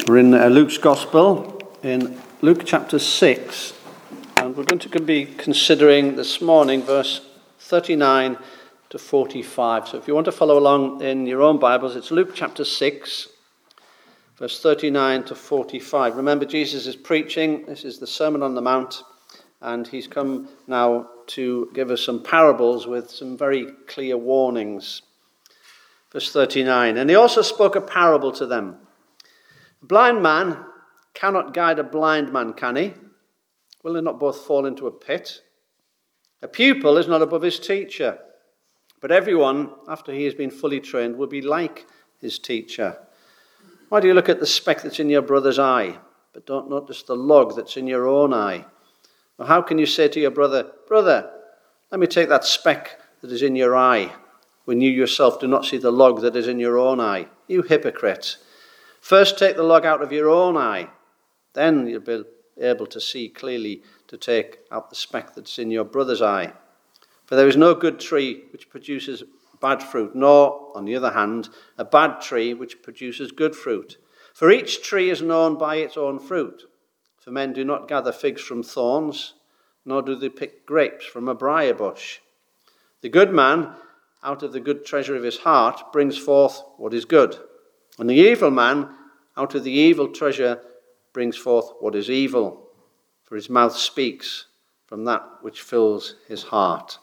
We're in Luke's Gospel, in Luke chapter 6, and we're going to be considering this morning verse 39 to 45. So if you want to follow along in your own Bibles, it's Luke chapter 6, verse 39 to 45. Remember, Jesus is preaching. This is the Sermon on the Mount, and he's come now to give us some parables with some very clear warnings. Verse 39, and he also spoke a parable to them. A blind man cannot guide a blind man, can he? Will they not both fall into a pit? A pupil is not above his teacher, but everyone, after he has been fully trained, will be like his teacher. Why do you look at the speck that's in your brother's eye, but don't notice the log that's in your own eye? Or how can you say to your brother, Brother, let me take that speck that is in your eye, when you yourself do not see the log that is in your own eye? You hypocrite! First take the log out of your own eye, then you'll be able to see clearly to take out the speck that's in your brother's eye. For there is no good tree which produces bad fruit, nor, on the other hand, a bad tree which produces good fruit. For each tree is known by its own fruit. For men do not gather figs from thorns, nor do they pick grapes from a briar bush. The good man, out of the good treasure of his heart, brings forth what is good. And the evil man, out of the evil treasure, brings forth what is evil. For his mouth speaks from that which fills his heart.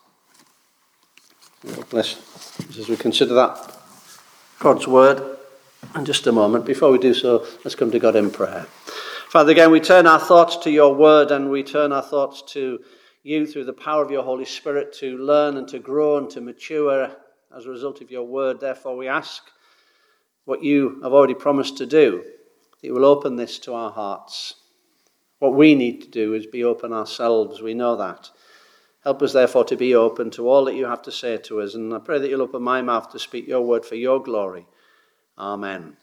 God bless us as we consider that God's word. In just a moment, before we do so, let's come to God in prayer. Father, again, we turn our thoughts to your word, and we turn our thoughts to you through the power of your Holy Spirit to learn and to grow and to mature as a result of your word. Therefore, we ask what you have already promised to do, that you will open this to our hearts. What we need to do is be open ourselves. We know that. Help us, therefore, to be open to all that you have to say to us. And I pray that you'll open my mouth to speak your word for your glory. Amen.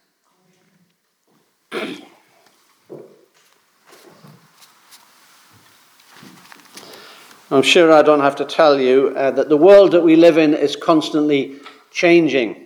I'm sure I don't have to tell you that the world that we live in is constantly changing.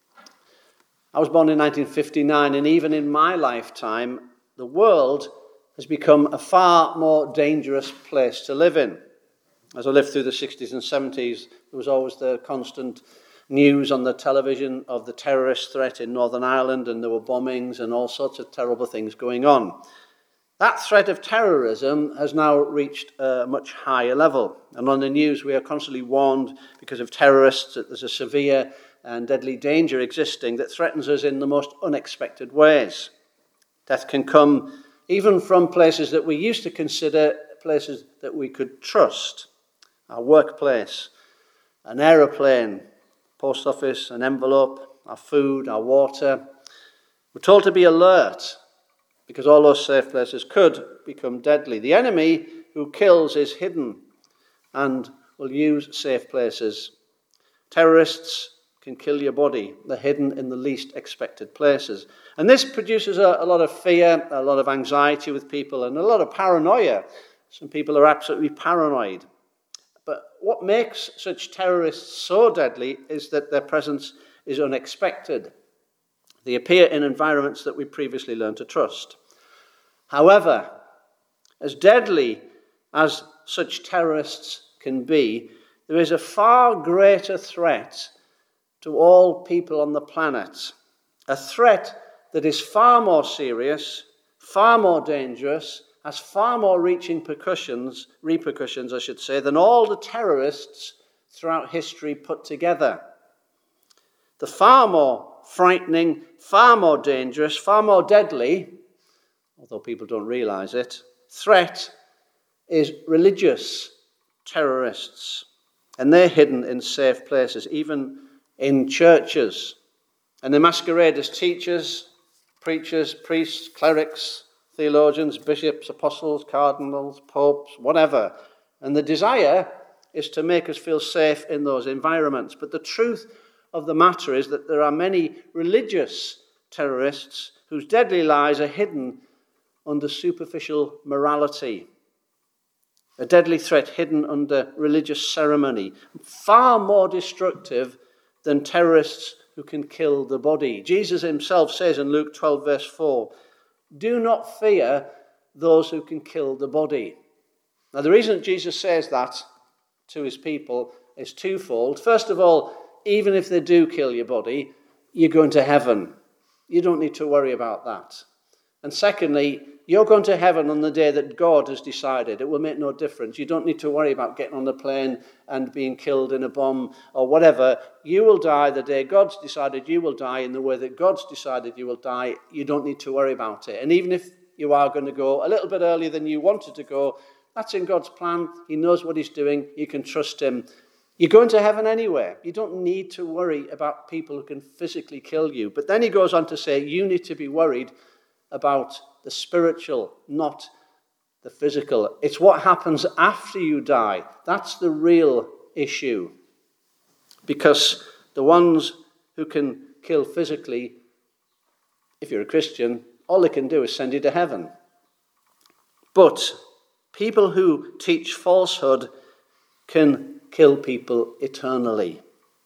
I was born in 1959, and even in my lifetime, the world has become a far more dangerous place to live in. As I lived through the 60s and 70s, there was always the constant news on the television of the terrorist threat in Northern Ireland, and there were bombings and all sorts of terrible things going on. That threat of terrorism has now reached a much higher level. And on the news, we are constantly warned because of terrorists that there's a severe and deadly danger existing that threatens us in the most unexpected ways. Death can come even from places that we used to consider places that we could trust. Our workplace, an aeroplane, post office, an envelope, our food, our water. We're told to be alert because all those safe places could become deadly. The enemy who kills is hidden and will use safe places. Terrorists can kill your body. They're hidden in the least expected places. And this produces a lot of fear, a lot of anxiety with people, and a lot of paranoia. Some people are absolutely paranoid. But what makes such terrorists so deadly is that their presence is unexpected. They appear in environments that we previously learned to trust. However, as deadly as such terrorists can be, there is a far greater threat to all people on the planet. A threat that is far more serious, far more dangerous, has far more reaching repercussions, than all the terrorists throughout history put together. The far more frightening, far more dangerous, far more deadly, although people don't realize it, threat is religious terrorists. And they're hidden in safe places, even in churches. And they masquerade as teachers, preachers, priests, clerics, theologians, bishops, apostles, cardinals, popes, whatever. And the desire is to make us feel safe in those environments. But the truth of the matter is that there are many religious terrorists whose deadly lies are hidden under superficial morality. A deadly threat hidden under religious ceremony, far more destructive than terrorists who can kill the body. Jesus himself says in Luke 12, verse 4, Do not fear those who can kill the body. Now, the reason Jesus says that to his people is twofold. First of all, even if they do kill your body, you're going to heaven. You don't need to worry about that. And secondly, you're going to heaven on the day that God has decided. It will make no difference. You don't need to worry about getting on the plane and being killed in a bomb or whatever. You will die the day God's decided you will die in the way that God's decided you will die. You don't need to worry about it. And even if you are going to go a little bit earlier than you wanted to go, that's in God's plan. He knows what he's doing. You can trust him. You're going to heaven anyway. You don't need to worry about people who can physically kill you. But then he goes on to say you need to be worried about the spiritual, not the physical. It's what happens after you die. That's the real issue. Because the ones who can kill physically, if you're a Christian, all they can do is send you to heaven. But people who teach falsehood can kill people eternally.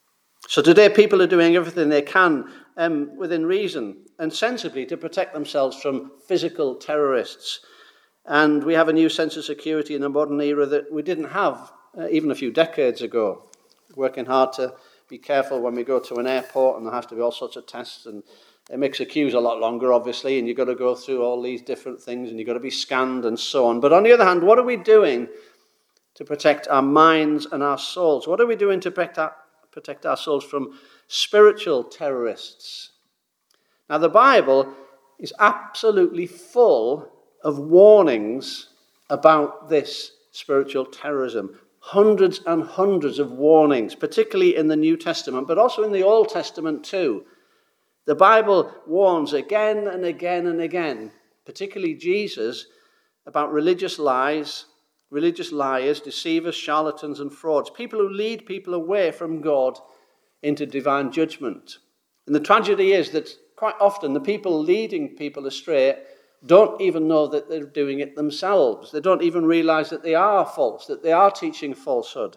So today people are doing everything they can within reason and sensibly to protect themselves from physical terrorists. And we have a new sense of security in the modern era that we didn't have even a few decades ago. Working hard to be careful when we go to an airport, and there has to be all sorts of tests, and it makes the queues a lot longer, obviously, and you've got to go through all these different things, and you've got to be scanned and so on. But on the other hand, what are we doing to protect our minds and our souls? What are we doing to protect our souls from spiritual terrorists? Now, the Bible is absolutely full of warnings about this spiritual terrorism. Hundreds and hundreds of warnings, particularly in the New Testament, but also in the Old Testament too. The Bible warns again and again and again, particularly Jesus, about religious lies, religious liars, deceivers, charlatans, and frauds, people who lead people away from God into divine judgment. And the tragedy is that quite often the people leading people astray don't even know that they're doing it themselves. They don't even realize that they are false, that they are teaching falsehood.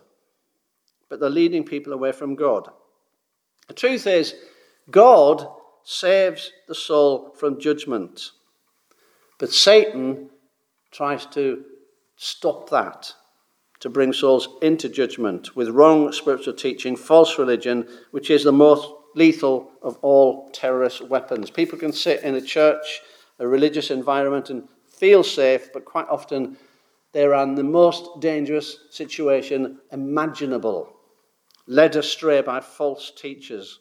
But they're leading people away from God. The truth is, God saves the soul from judgment. But Satan tries to stop that, to bring souls into judgment with wrong spiritual teaching, false religion, which is the most lethal of all terrorist weapons. People can sit in a church, a religious environment, and feel safe, but quite often they're in the most dangerous situation imaginable, led astray by false teachers.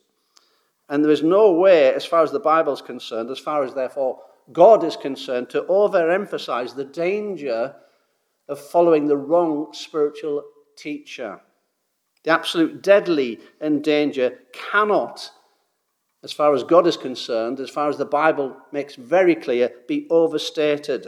And there is no way, as far as the Bible is concerned, as far as therefore God is concerned, to overemphasize the danger of following the wrong spiritual teacher. The absolute deadly and danger cannot, as far as God is concerned, as far as the Bible makes very clear, be overstated.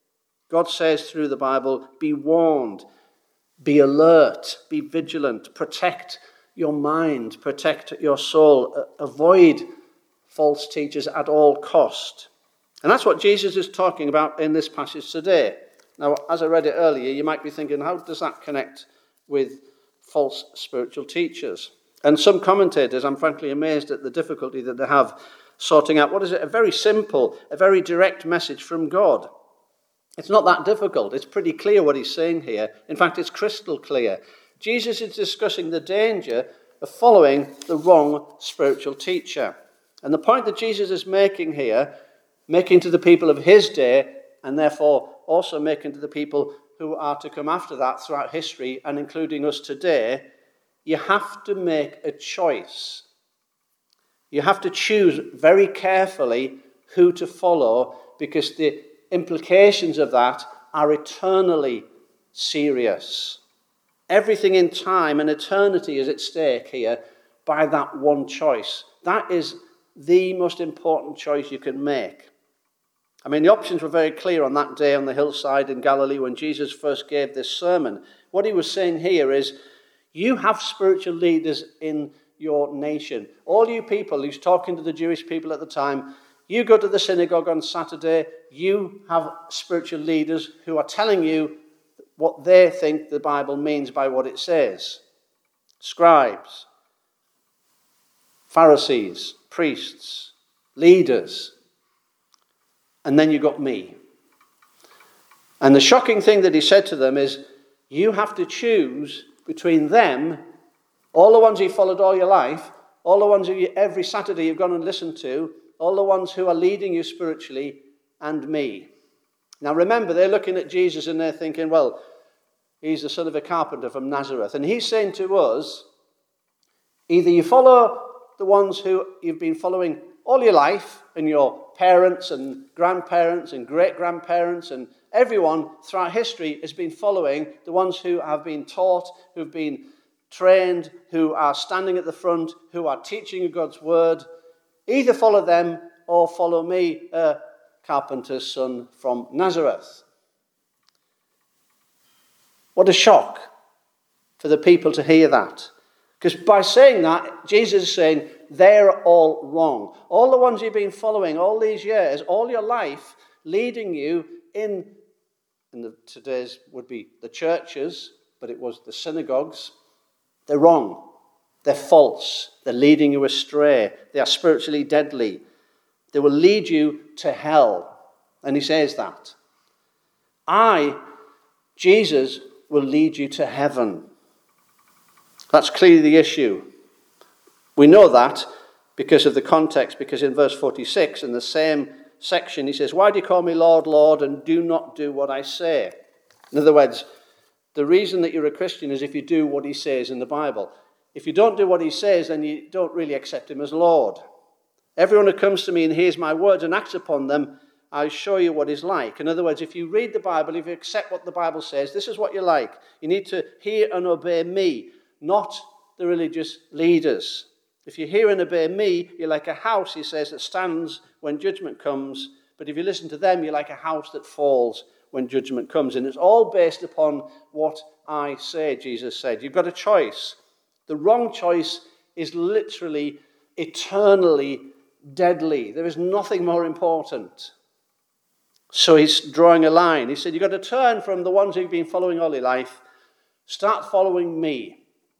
God says through the Bible, be warned, be alert, be vigilant, protect your mind, protect your soul, avoid false teachers at all cost. And that's what Jesus is talking about in this passage today. Now, as I read it earlier, you might be thinking, how does that connect with false spiritual teachers? And some commentators, I'm frankly amazed at the difficulty that they have sorting out, what is it? A very simple, a very direct message from God. It's not that difficult. It's pretty clear what he's saying here. In fact, it's crystal clear. Jesus is discussing the danger of following the wrong spiritual teacher. And the point that Jesus is making here, making to the people of his day, and therefore also making to the people who are to come after that throughout history, and including us today, you have to make a choice. You have to choose very carefully who to follow, because the implications of that are eternally serious. Everything in time and eternity is at stake here by that one choice. That is the most important choice you can make. I mean, the options were very clear on that day on the hillside in Galilee when Jesus first gave this sermon. What he was saying here is, you have spiritual leaders in your nation. All you people, he's talking to the Jewish people at the time, you go to the synagogue on Saturday, you have spiritual leaders who are telling you what they think the Bible means by what it says. Scribes, Pharisees, priests, leaders. and then you've got me. And the shocking thing that he said to them is, you have to choose between them, all the ones you followed all your life, all the ones who every Saturday you've gone and listened to, all the ones who are leading you spiritually, and me. Now remember, they're looking at Jesus and they're thinking, well, he's the son of a carpenter from Nazareth. And he's saying to us, either you follow the ones who you've been following all your life, and your parents and grandparents and great-grandparents and everyone throughout history has been following, the ones who have been taught, who've been trained, who are standing at the front, who are teaching you God's word. Either follow them or follow me, a carpenter's son from Nazareth. What a shock for the people to hear that. Because by saying that, Jesus is saying, they're all wrong. All the ones you've been following all these years, all your life, leading you in today's would be the churches, but it was the synagogues. They're wrong. They're false. They're leading you astray. They are spiritually deadly. They will lead you to hell. And he says that. Jesus, will lead you to heaven. That's clearly the issue. We know that because of the context, because in verse 46, in the same section, he says, why do you call me Lord, Lord, and do not do what I say? In other words, the reason that you're a Christian is if you do what he says in the Bible. If you don't do what he says, then you don't really accept him as Lord. Everyone who comes to me and hears my words and acts upon them, I'll show you what he's like. In other words, if you read the Bible, if you accept what the Bible says, this is what you're like. You need to hear and obey me, not the religious leaders. If you hear and obey me, you're like a house, he says, that stands when judgment comes. But if you listen to them, you're like a house that falls when judgment comes. And it's all based upon what I say, Jesus said. You've got a choice. The wrong choice is literally, eternally deadly. There is nothing more important. So he's drawing a line. He said, you've got to turn from the ones who've been following all your life. Start following me.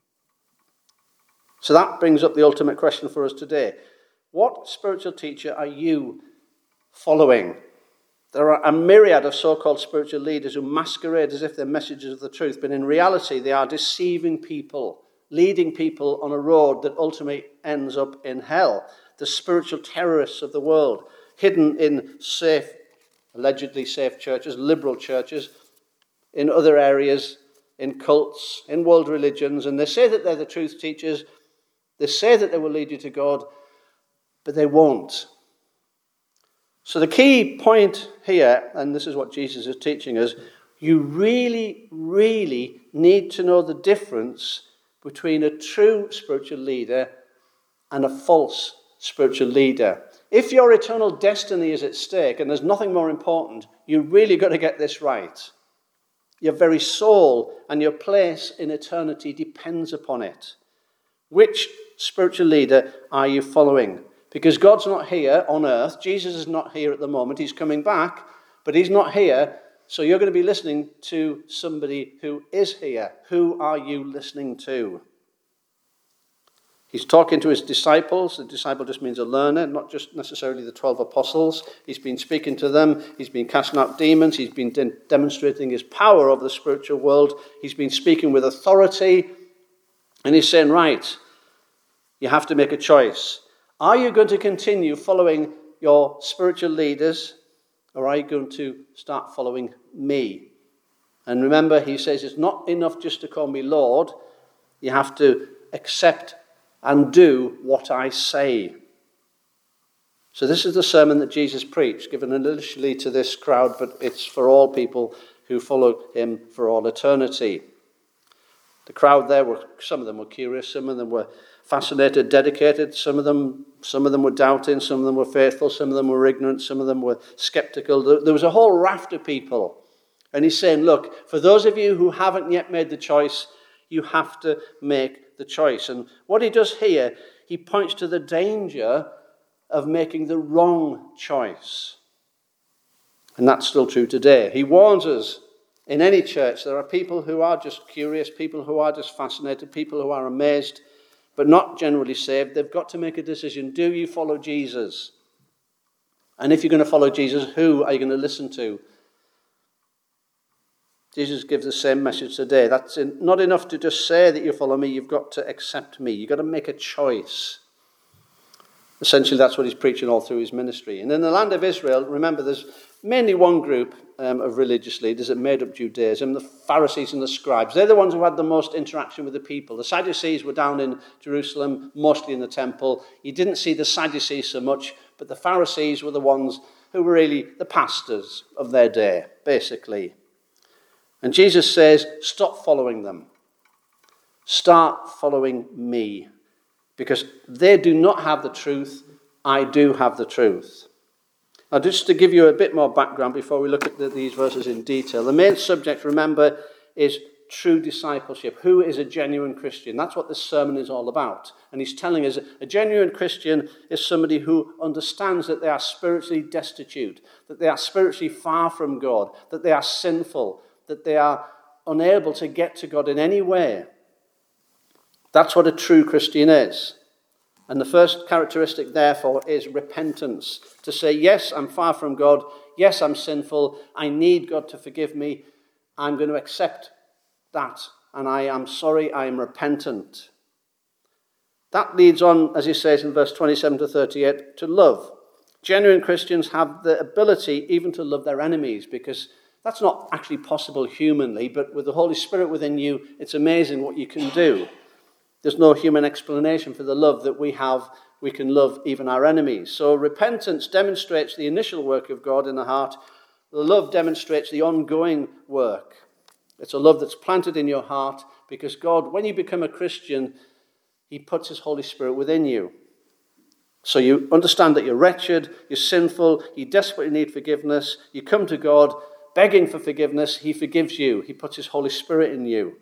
So that brings up the ultimate question for us today. What spiritual teacher are you following? There are a myriad of so-called spiritual leaders who masquerade as if they're messengers of the truth, but in reality they are deceiving people, leading people on a road that ultimately ends up in hell. The spiritual terrorists of the world, hidden in allegedly safe churches, liberal churches, in other areas, in cults, in world religions, and they say that they're the truth teachers. They say that they will lead you to God, but they won't. So the key point here, and this is what Jesus is teaching us, you really, really need to know the difference between a true spiritual leader and a false spiritual leader. If your eternal destiny is at stake, and there's nothing more important, you really got to get this right. Your very soul and your place in eternity depends upon it. Which spiritual leader are you following? Because God's not here on earth. Jesus is not here at the moment. He's coming back, but he's not here. So you're going to be listening to somebody who is here. Who are you listening to? He's talking to his disciples. The disciple just means a learner, not just necessarily the 12 apostles. He's been speaking to them. He's been casting out demons. He's been demonstrating his power over the spiritual world. He's been speaking with authority. And he's saying, right, you have to make a choice. Are you going to continue following your spiritual leaders, or are you going to start following me? And remember, he says it's not enough just to call me Lord. You have to accept and do what I say. So this is the sermon that Jesus preached, given initially to this crowd, but it's for all people who follow him for all eternity. The crowd there, some of them were curious, some of them were fascinated, dedicated, some of them were doubting, some of them were faithful, some of them were ignorant, some of them were skeptical. There was a whole raft of people. And he's saying, look, for those of you who haven't yet made the choice, you have to make the choice. And what he does here, he points to the danger of making the wrong choice. And that's still true today. He warns us, in any church, there are people who are just curious, people who are just fascinated, people who are amazed, but not generally saved. They've got to make a decision. Do you follow Jesus? And if you're going to follow Jesus, who are you going to listen to? Jesus gives the same message today. That's not enough to just say that you follow me. You've got to accept me. You've got to make a choice. Essentially, that's what he's preaching all through his ministry. And in the land of Israel, remember, there's mainly one group of religious leaders that made up Judaism, the Pharisees and the scribes. They're the ones who had the most interaction with the people. The Sadducees were down in Jerusalem, mostly in the temple. You didn't see the Sadducees so much, but the Pharisees were the ones who were really the pastors of their day, basically. And Jesus says, stop following them. Start following me. Because they do not have the truth, I do have the truth. Now, just to give you a bit more background before we look at these verses in detail, the main subject, remember, is true discipleship. Who is a genuine Christian? That's what this sermon is all about. And he's telling us a genuine Christian is somebody who understands that they are spiritually destitute, that they are spiritually far from God, that they are sinful, that they are unable to get to God in any way. That's what a true Christian is. And the first characteristic, therefore, is repentance. To say, yes, I'm far from God. Yes, I'm sinful. I need God to forgive me. I'm going to accept that. And I am sorry. I am repentant. That leads on, as he says in verse 27 to 38, to love. Genuine Christians have the ability even to love their enemies, because that's not actually possible humanly, but with the Holy Spirit within you, it's amazing what you can do. There's no human explanation for the love that we have. We can love even our enemies. So repentance demonstrates the initial work of God in the heart. The love demonstrates the ongoing work. It's a love that's planted in your heart because God, when you become a Christian, he puts his Holy Spirit within you. So you understand that you're wretched, you're sinful, you desperately need forgiveness. You come to God begging for forgiveness. He forgives you. He puts his Holy Spirit in you.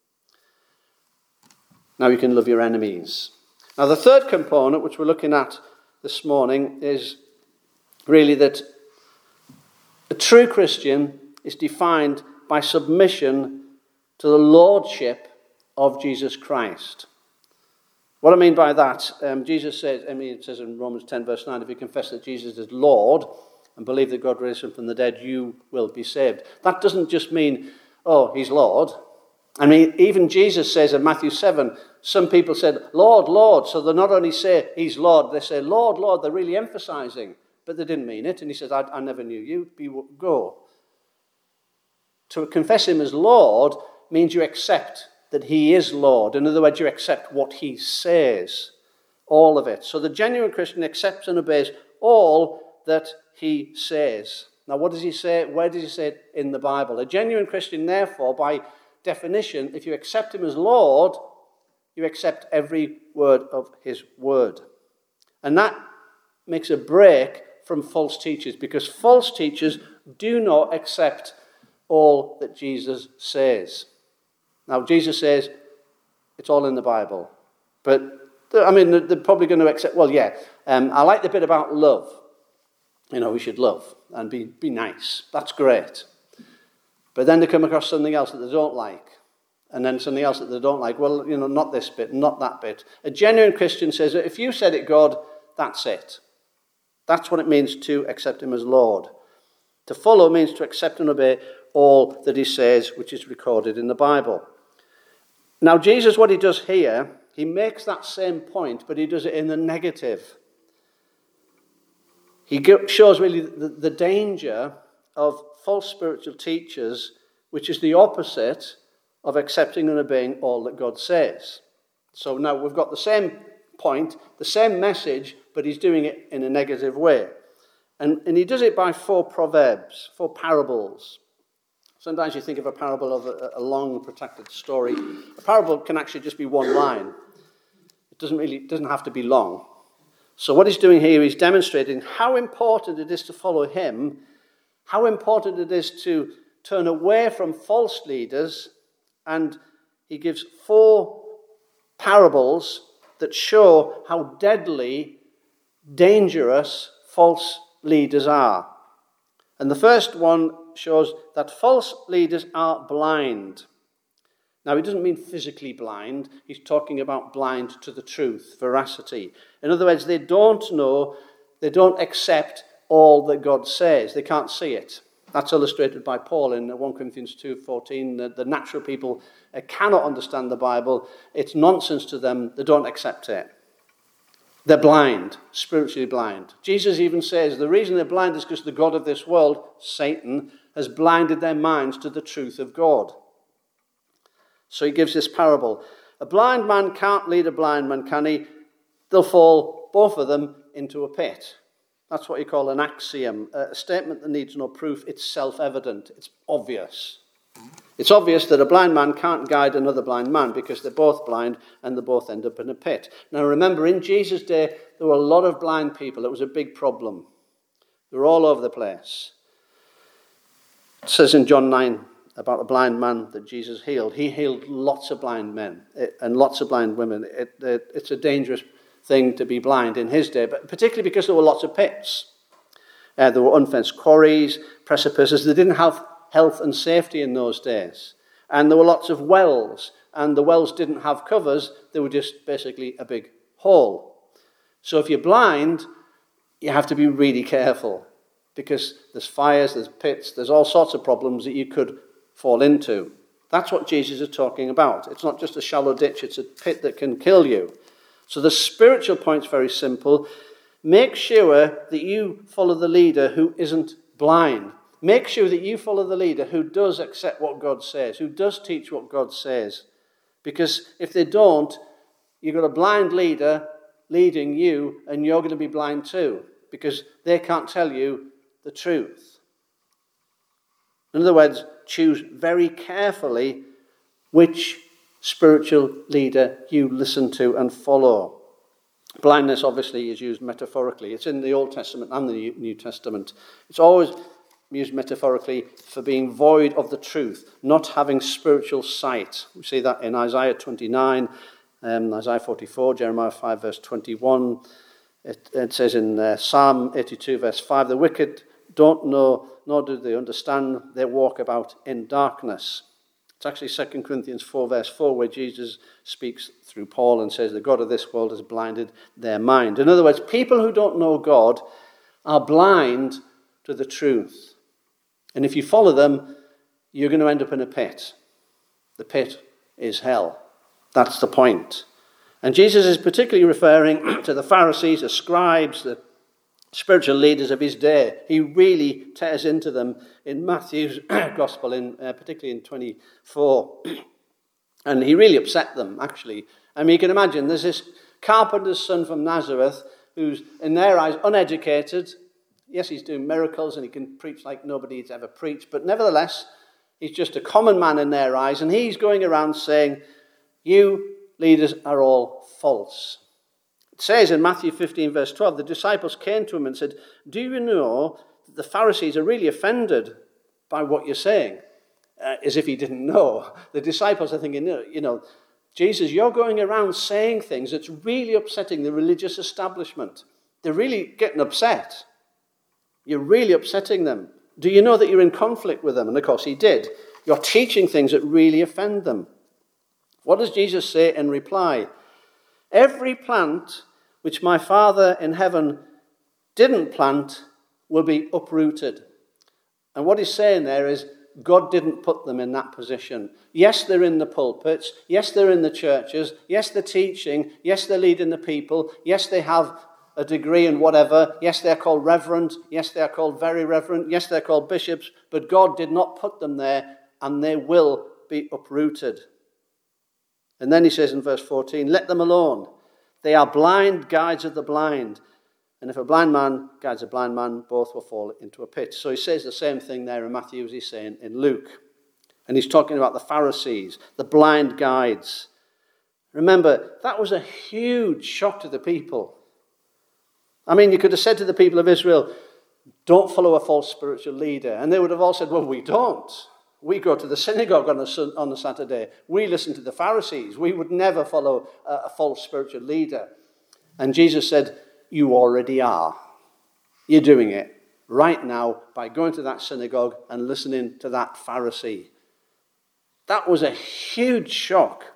Now you can love your enemies. Now the third component, which we're looking at this morning, is really that a true Christian is defined by submission to the lordship of Jesus Christ. What I mean by that, Jesus says, it says in Romans 10 verse 9, if you confess that Jesus is Lord and believe that God raised him from the dead, you will be saved. That doesn't just mean, oh, he's Lord. I mean, even Jesus says in Matthew 7, some people said, Lord, Lord. So they not only say he's Lord, they say, Lord, Lord. They're really emphasizing, but they didn't mean it. And he says, I never knew you. Go. To confess him as Lord means you accept that he is Lord. In other words, you accept what he says, all of it. So the genuine Christian accepts and obeys all that he says. Now, what does he say? Where does he say it in the Bible? A genuine Christian, therefore, by definition, if you accept him as Lord, you accept every word of his word. And that makes a break from false teachers, because false teachers do not accept all that Jesus says. Now, Jesus says it's all in the Bible. But, they're probably going to accept, I like the bit about love. We should love and be nice. That's great. But then they come across something else that they don't like. And then something else that they don't like. Well, not this bit, not that bit. A genuine Christian says that if you said it, God, that's it. That's what it means to accept him as Lord. To follow means to accept and obey all that he says, which is recorded in the Bible. Now, Jesus, what he does here, he makes that same point, but he does it in the negative. He shows really the danger of false spiritual teachers, which is the opposite of accepting and obeying all that God says. So now we've got the same point, the same message, but he's doing it in a negative way. And he does it by 4 proverbs, 4 parables. Sometimes you think of a parable of a long, protracted story. A parable can actually just be one line. It doesn't have to be long. So what he's doing here, he's demonstrating how important it is to follow him, how important it is to turn away from false leaders, and he gives 4 parables that show how deadly, dangerous false leaders are. And the first one shows that false leaders are blind. Now, he doesn't mean physically blind. He's talking about blind to the truth, veracity. In other words, they don't know, they don't accept all that God says. They can't see it. That's illustrated by Paul in 1 Corinthians 2:14. The natural people cannot understand the Bible. It's nonsense to them. They don't accept it. They're blind, spiritually blind. Jesus even says the reason they're blind is because the god of this world, Satan, has blinded their minds to the truth of God. So he gives this parable. A blind man can't lead a blind man, can he? They'll fall, both of them, into a pit. That's what you call an axiom, a statement that needs no proof. It's self-evident. It's obvious. It's obvious that a blind man can't guide another blind man because they're both blind and they both end up in a pit. Now remember, in Jesus' day, there were a lot of blind people. It was a big problem. They were all over the place. It says in John 9 about a blind man that Jesus healed. He healed lots of blind men and lots of blind women. It's a dangerous thing to be blind in his day, but particularly because there were lots of pits. There were unfenced quarries, precipices. They didn't have health and safety in those days. And there were lots of wells, and the wells didn't have covers. They were just basically a big hole. So if you're blind, you have to be really careful because there's fires, there's pits, there's all sorts of problems that you could fall into. That's what Jesus is talking about. It's not just a shallow ditch, it's a pit that can kill you. So the spiritual point's very simple. Make sure that you follow the leader who isn't blind. Make sure that you follow the leader who does accept what God says, who does teach what God says. Because if they don't, you've got a blind leader leading you, and you're going to be blind too, because they can't tell you the truth. In other words, choose very carefully which spiritual leader you listen to and follow. Blindness, obviously, is used metaphorically. It's in the Old Testament and the New Testament. It's always used metaphorically for being void of the truth, not having spiritual sight. We see that in Isaiah 29, Isaiah 44, Jeremiah 5, verse 21. It says in Psalm 82, verse 5, the wicked don't know, nor do they understand. They walk about in darkness. It's actually 2 Corinthians 4, verse 4, where Jesus speaks through Paul and says the god of this world has blinded their mind. In other words, people who don't know God are blind to the truth. And if you follow them, you're going to end up in a pit. The pit is hell. That's the point. And Jesus is particularly referring to the Pharisees, the scribes, the spiritual leaders of his day. He really tears into them in Matthew's gospel, particularly in 24. And he really upset them, actually. I mean, you can imagine, there's this carpenter's son from Nazareth who's, in their eyes, uneducated. Yes, he's doing miracles and he can preach like nobody's ever preached, but nevertheless, he's just a common man in their eyes, and he's going around saying, you leaders are all false. It says in Matthew 15, verse 12, the disciples came to him and said, do you know that the Pharisees are really offended by what you're saying? As if he didn't know. The disciples are thinking, Jesus, you're going around saying things that's really upsetting the religious establishment. They're really getting upset. You're really upsetting them. Do you know that you're in conflict with them? And of course he did. You're teaching things that really offend them. What does Jesus say in reply? Every plant which my Father in heaven didn't plant will be uprooted. And what he's saying there is God didn't put them in that position. Yes, they're in the pulpits. Yes, they're in the churches. Yes, they're teaching. Yes, they're leading the people. Yes, they have a degree in whatever. Yes, they're called reverend. Yes, they're called very reverend. Yes, they're called bishops. But God did not put them there, and they will be uprooted. And then he says in verse 14, let them alone. They are blind guides of the blind. And if a blind man guides a blind man, both will fall into a pit. So he says the same thing there in Matthew as he's saying in Luke. And he's talking about the Pharisees, the blind guides. Remember, that was a huge shock to the people. I mean, you could have said to the people of Israel, don't follow a false spiritual leader. And they would have all said, well, we don't. We go to the synagogue on a Saturday. We listen to the Pharisees. We would never follow a false spiritual leader. And Jesus said, you already are. You're doing it right now by going to that synagogue and listening to that Pharisee. That was a huge shock.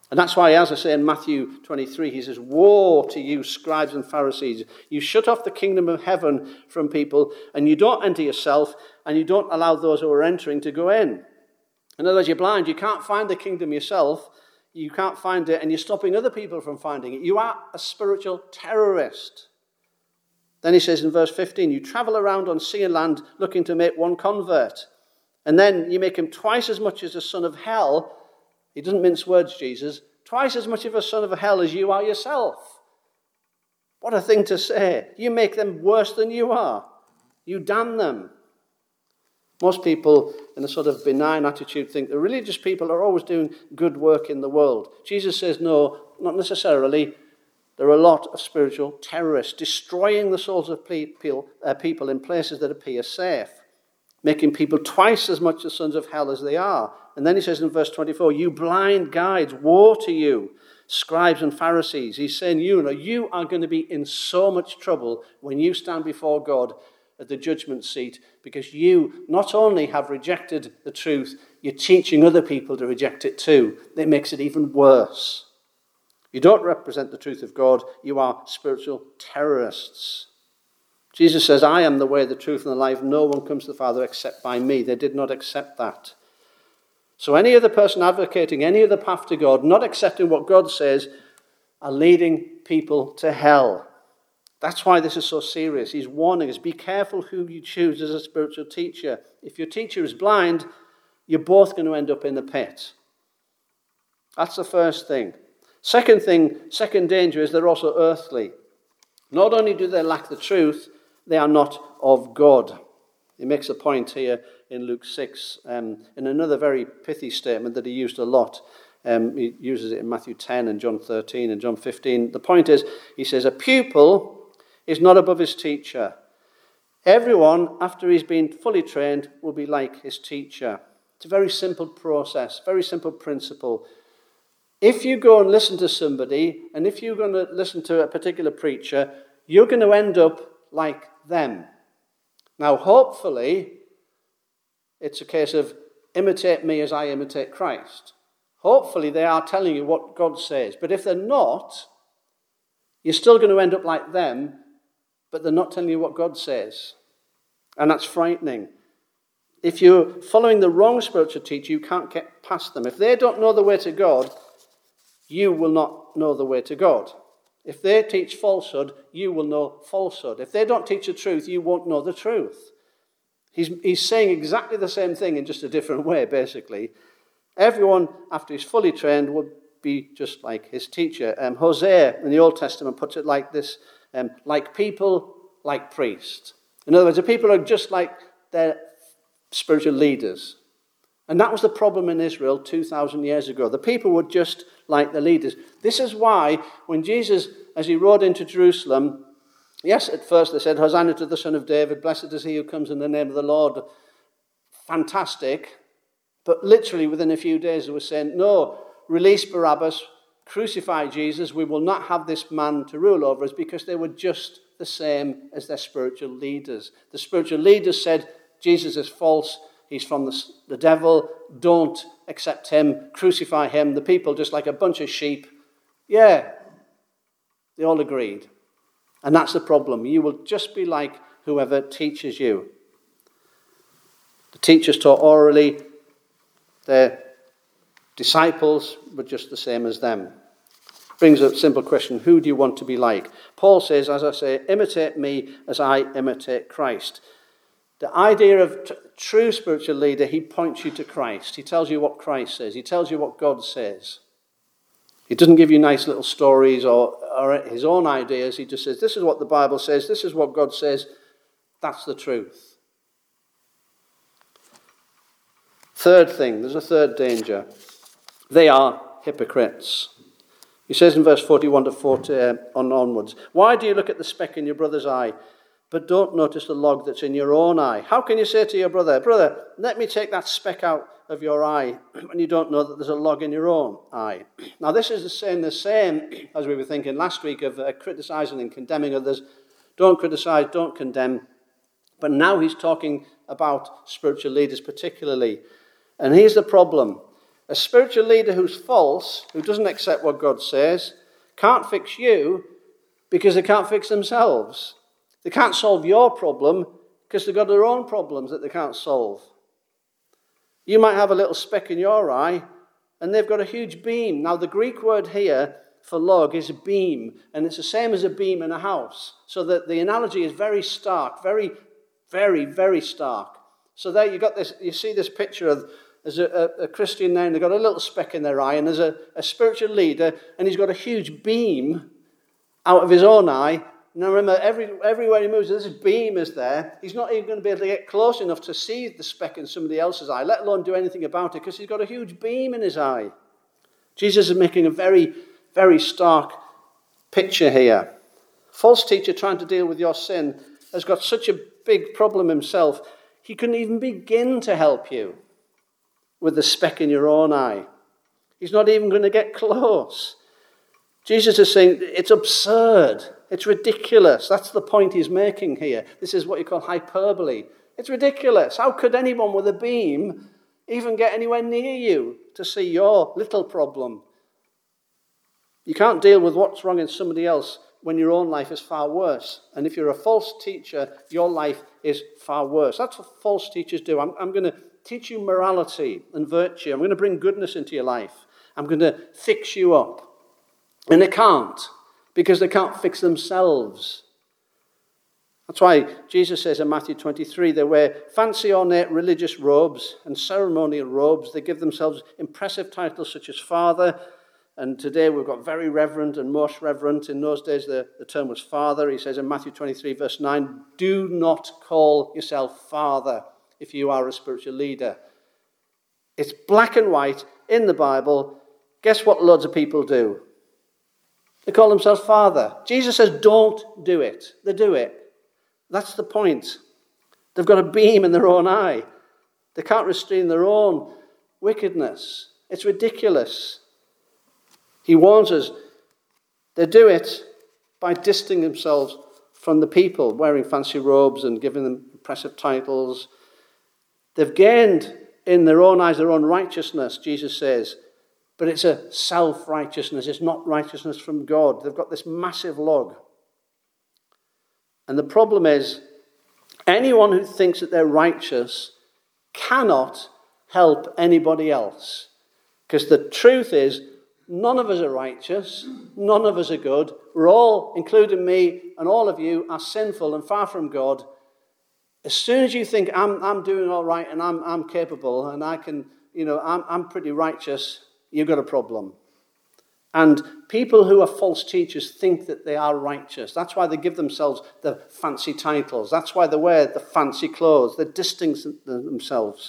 And that's why, as I say in Matthew 23, he says, "Woe to you, scribes and Pharisees. You shut off the kingdom of heaven from people, and you don't enter yourself, and you don't allow those who are entering to go in." In other words, you're blind. You can't find the kingdom yourself. You can't find it, and you're stopping other people from finding it. You are a spiritual terrorist. Then he says in verse 15, "You travel around on sea and land looking to make one convert. And then you make him twice as much as a son of hell." He doesn't mince words, Jesus. "Twice as much of a son of hell as you are yourself." What a thing to say. You make them worse than you are. You damn them. Most people, in a sort of benign attitude, think the religious people are always doing good work in the world. Jesus says, no, not necessarily. There are a lot of spiritual terrorists destroying the souls of people in places that appear safe, making people twice as much the sons of hell as they are. And then he says in verse 24, "You blind guides, woe to you, scribes and Pharisees." He's saying, you are going to be in so much trouble when you stand before God at the judgment seat, because you not only have rejected the truth, you're teaching other people to reject it too. It makes it even worse. You don't represent the truth of God. You are spiritual terrorists. Jesus says, "I am the way, the truth, and the life. No one comes to the Father except by me." They did not accept that. So any other person advocating any other path to God, not accepting what God says, are leading people to hell. That's why this is so serious. He's warning us, be careful who you choose as a spiritual teacher. If your teacher is blind, you're both going to end up in the pit. That's the first thing. Second danger is they're also earthly. Not only do they lack the truth, they are not of God. He makes a point here in Luke 6, in another very pithy statement that he used a lot. He uses it in Matthew 10 and John 13 and John 15. The point is, he says, a pupil is not above his teacher. Everyone, after he's been fully trained, will be like his teacher. It's a very simple process, very simple principle. If you go and listen to somebody, and if you're going to listen to a particular preacher, you're going to end up like them. Now, hopefully, it's a case of imitate me as I imitate Christ. Hopefully, they are telling you what God says. But if they're not, you're still going to end up like them, but they're not telling you what God says. And that's frightening. If you're following the wrong spiritual teacher, you can't get past them. If they don't know the way to God, you will not know the way to God. If they teach falsehood, you will know falsehood. If they don't teach the truth, you won't know the truth. He's saying exactly the same thing in just a different way, basically. Everyone, after he's fully trained, would be just like his teacher. Hosea in the Old Testament puts it like this, like people, like priests. In other words, the people are just like their spiritual leaders. And that was the problem in Israel 2,000 years ago. The people were just like the leaders. This is why when Jesus, as he rode into Jerusalem, yes, at first they said, "Hosanna to the Son of David, blessed is he who comes in the name of the Lord." Fantastic. But literally within a few days they were saying, "No, release Barabbas, crucify Jesus. We will not have this man to rule over us," because they were just the same as their spiritual leaders. The spiritual leaders said, "Jesus is false. He's from the devil. Don't accept him. Crucify him." The people, just like a bunch of sheep, yeah, they all agreed. And that's the problem. You will just be like whoever teaches you. The teachers taught orally. Their disciples were just the same as them. Brings up a simple question. Who do you want to be like? Paul says, as I say, imitate me as I imitate Christ. The idea of true spiritual leader, he points you to Christ. He tells you what Christ says. He tells you what God says. He doesn't give you nice little stories or his own ideas. He just says, this is what the Bible says. This is what God says. That's the truth. Third thing, there's a third danger. They are hypocrites. He says in verse 41 to 40 onwards, "Why do you look at the speck in your brother's eye, but don't notice the log that's in your own eye? How can you say to your brother, 'Brother, let me take that speck out of your eye,' when you don't know that there's a log in your own eye?" Now this is saying the same as we were thinking last week of criticizing and condemning others. Don't criticize, don't condemn. But now he's talking about spiritual leaders particularly. And here's the problem. A spiritual leader who's false, who doesn't accept what God says, can't fix you because they can't fix themselves. They can't solve your problem because they've got their own problems that they can't solve. You might have a little speck in your eye, and they've got a huge beam. Now, the Greek word here for log is beam, and it's the same as a beam in a house. So that the analogy is very stark, very, very, very stark. So there you got this. You see this picture of there's a Christian there, and they've got a little speck in their eye, and there's a spiritual leader, and he's got a huge beam out of his own eye. Now remember, everywhere he moves, this beam is there. He's not even going to be able to get close enough to see the speck in somebody else's eye, let alone do anything about it, because he's got a huge beam in his eye. Jesus is making a very, very stark picture here. False teacher trying to deal with your sin has got such a big problem himself, he couldn't even begin to help you with the speck in your own eye. He's not even going to get close. Jesus is saying it's absurd. It's ridiculous. That's the point he's making here. This is what you call hyperbole. It's ridiculous. How could anyone with a beam even get anywhere near you to see your little problem? You can't deal with what's wrong in somebody else when your own life is far worse. And if you're a false teacher, your life is far worse. That's what false teachers do. I'm going to teach you morality and virtue. I'm going to bring goodness into your life. I'm going to fix you up. And they can't, because they can't fix themselves. That's why Jesus says in Matthew 23, they wear fancy ornate religious robes and ceremonial robes. They give themselves impressive titles such as Father. And today we've got very reverend and most reverend. In those days the term was Father. He says in Matthew 23 verse 9, do not call yourself Father if you are a spiritual leader. It's black and white in the Bible. Guess what loads of people do? They call themselves Father. Jesus says don't do it. They do it. That's the point. They've got a beam in their own eye. They can't restrain their own wickedness. It's ridiculous. He warns us, they do it by distancing themselves from the people, wearing fancy robes and giving them impressive titles. They've gained in their own eyes their own righteousness, Jesus says, but it's a self-righteousness. It's not righteousness from God. They've got this massive log. And the problem is, anyone who thinks that they're righteous cannot help anybody else. Because the truth is, none of us are righteous. None of us are good. We're all, including me and all of you, are sinful and far from God. As soon as you think, I'm doing all right and I'm capable and I can, I'm pretty righteous, you've got a problem. And people who are false teachers think that they are righteous. That's why they give themselves the fancy titles. That's why they wear the fancy clothes. They distance themselves.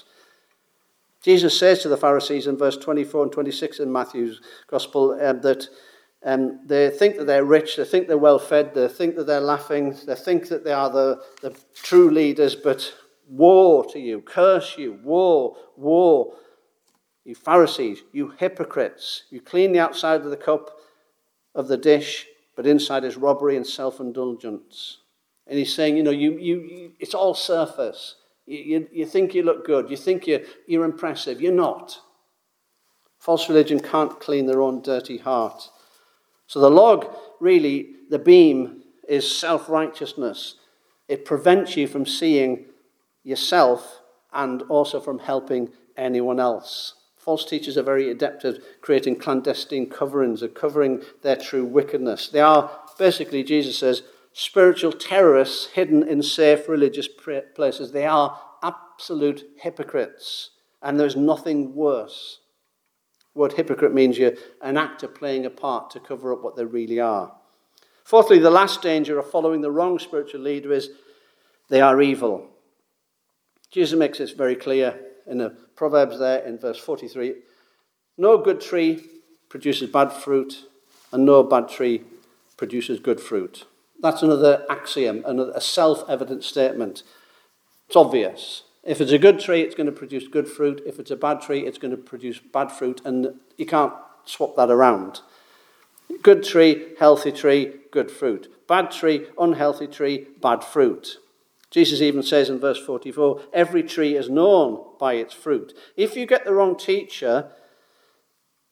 Jesus says to the Pharisees in verse 24 and 26 in Matthew's Gospel that they think that they're rich, they think they're well-fed, they think that they're laughing, they think that they are the true leaders, but woe to you, curse you, woe, woe. You Pharisees, you hypocrites, you clean the outside of the cup of the dish, but inside is robbery and self-indulgence. And he's saying, you it's all surface. You think you look good. You think you're impressive. You're not. False religion can't clean their own dirty heart. So the log, really, the beam, is self-righteousness. It prevents you from seeing yourself and also from helping anyone else. False teachers are very adept at creating clandestine coverings, of covering their true wickedness. They are, basically, Jesus says, spiritual terrorists hidden in safe religious places. They are absolute hypocrites, and there's nothing worse. The word hypocrite means you're an actor playing a part to cover up what they really are. Fourthly, the last danger of following the wrong spiritual leader is they are evil. Jesus makes this very clear in the Proverbs there in verse 43. No good tree produces bad fruit, and no bad tree produces good fruit. That's another axiom, a self-evident statement. It's obvious. If it's a good tree, it's going to produce good fruit. If it's a bad tree, it's going to produce bad fruit, and you can't swap that around. Good tree, healthy tree, good fruit. Bad tree, unhealthy tree, bad fruit. Jesus even says in verse 44, every tree is known by its fruit. If you get the wrong teacher,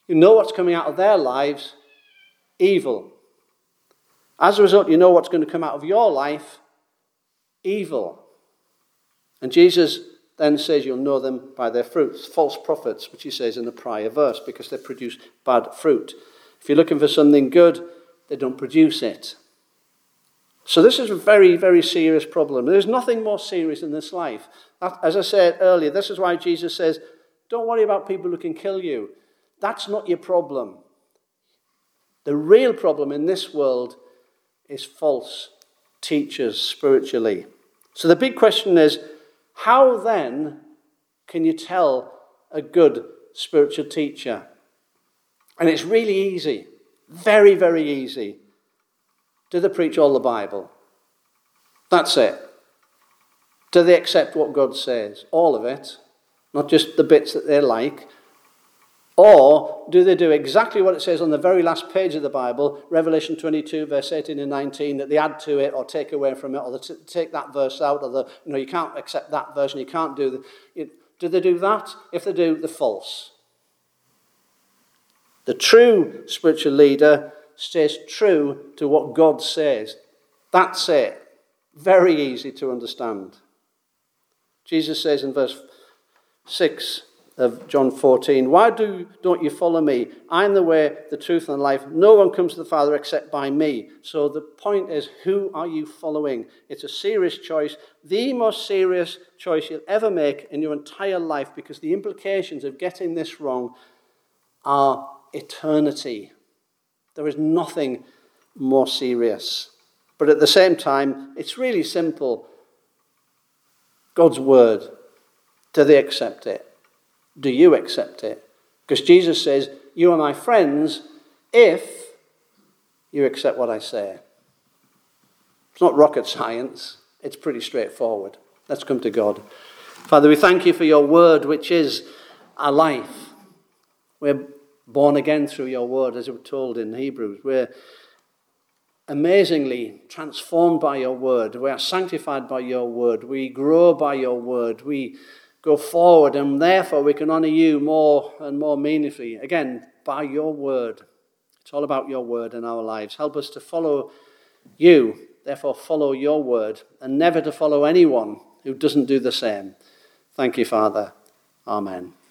You know what's coming out of their lives, evil. As a result, you know what's going to come out of your life, evil. And Jesus then says you'll know them by their fruits. False prophets, which he says in the prior verse, because they produce bad fruit. If you're looking for something good, they don't produce it. So this is a very, very serious problem. There's nothing more serious in this life. As I said earlier, this is why Jesus says, don't worry about people who can kill you. That's not your problem. The real problem in this world is false teachers spiritually. So the big question is, how then can you tell a good spiritual teacher? And it's really easy. Very, very easy. Do they preach all the Bible? That's it. Do they accept what God says? All of it. Not just the bits that they like. Or do they do exactly what it says on the very last page of the Bible, Revelation 22, verse 18 and 19, that they add to it or take away from it, or they take that verse out, or you can't accept that verse and you can't do that. Do they do that? If they do, they're false. The true spiritual leader stays true to what God says. That's it. Very easy to understand. Jesus says in verse 6 of John 14, why don't you follow me? I am the way, the truth, and the life. No one comes to the Father except by me. So the point is, who are you following? It's a serious choice, the most serious choice you'll ever make in your entire life, because the implications of getting this wrong are eternity. There is nothing more serious. But at the same time, it's really simple. God's word. Do they accept it? Do you accept it? Because Jesus says, you are my friends if you accept what I say. It's not rocket science. It's pretty straightforward. Let's come to God. Father, we thank you for your word, which is our life. We're born again through your word, as we're told in Hebrews. We're amazingly transformed by your word. We are sanctified by your word. We grow by your word. We go forward, and therefore we can honor you more and more meaningfully, again, by your word. It's all about your word in our lives. Help us to follow you, therefore follow your word, and never to follow anyone who doesn't do the same. Thank you, Father. Amen.